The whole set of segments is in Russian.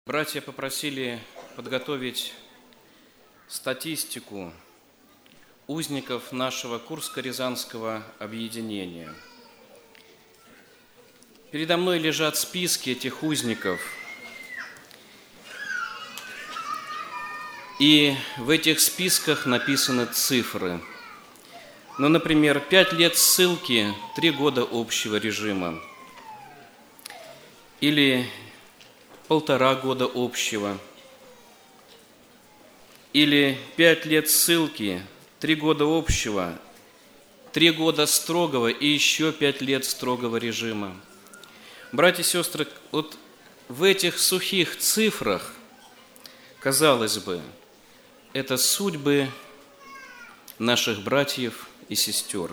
Братья попросили подготовить статистику узников нашего Курско-Рязанского объединения. Передо мной лежат списки этих узников, и в этих списках написаны цифры. Ну, например, 5 лет ссылки, 3 года общего режима, или 1,5 года общего, или 5 лет ссылки, 3 года общего, 3 года строгого и еще 5 лет строгого режима. Братья и сестры, вот в этих сухих цифрах, казалось бы, это судьбы наших братьев и сестер.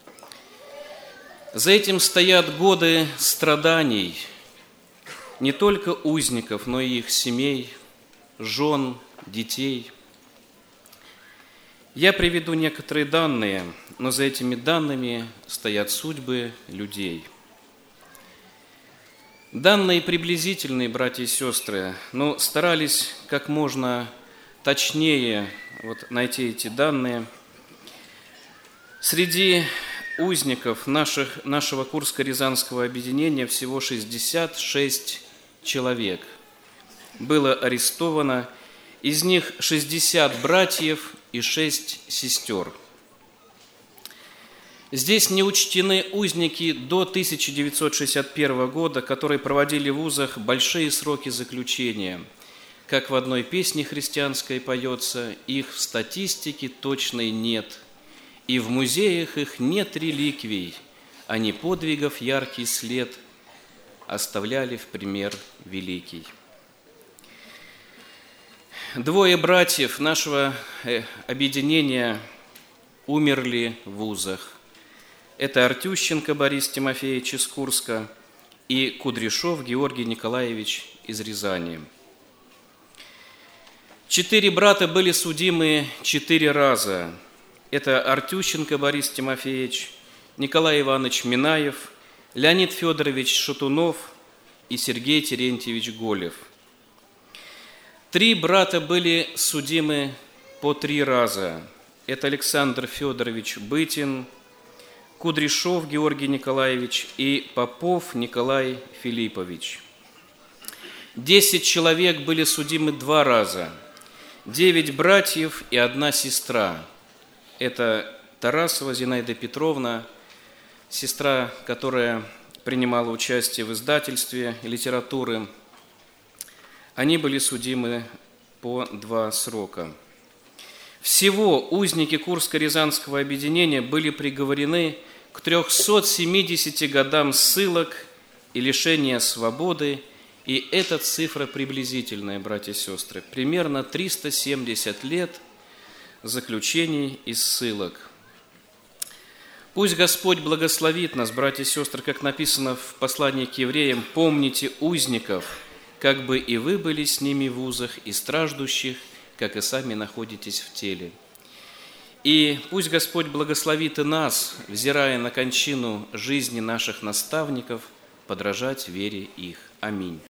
За этим стоят годы страданий, не только узников, но и их семей, жен, детей. Я приведу некоторые данные, но за этими данными стоят судьбы людей. Данные приблизительные, братья и сестры, но старались как можно точнее найти эти данные. Среди узников нашего Курско-Рязанского объединения всего 66 человек было арестовано, из них 60 братьев и 6 сестер. Здесь не учтены узники до 1961 года, которые проводили в вузах большие сроки заключения. Как в одной песне христианской поется, их в статистике точной нет, и в музеях их нет реликвий, а не подвигов яркий след оставляли в пример великий. 2 братьев нашего объединения умерли в вузах. Это Артющенко Борис Тимофеевич из Курска и Кудряшов Георгий Николаевич из Рязани. 4 брата были судимы 4 раза. Это Артющенко Борис Тимофеевич, Николай Иванович Минаев, Леонид Федорович Шатунов и Сергей Терентьевич Голев. 3 брата были судимы по 3 раза. Это Александр Федорович Бытин, Кудряшов Георгий Николаевич и Попов Николай Филиппович. 10 человек были судимы 2 раза. 9 братьев и 1 сестра. Это Тарасова Зинаида Петровна, сестра, которая принимала участие в издательстве литературы. Они были судимы по 2 срока. Всего узники Курско-Рязанского объединения были приговорены к 370 годам ссылок и лишения свободы, и эта цифра приблизительная, братья и сестры, примерно 370 лет заключений и ссылок. Пусть Господь благословит нас, братья и сестры, как написано в послании к евреям: «Помните узников, как бы и вы были с ними в узах, и страждущих, как и сами находитесь в теле». И пусть Господь благословит и нас, взирая на кончину жизни наших наставников, подражать вере их. Аминь.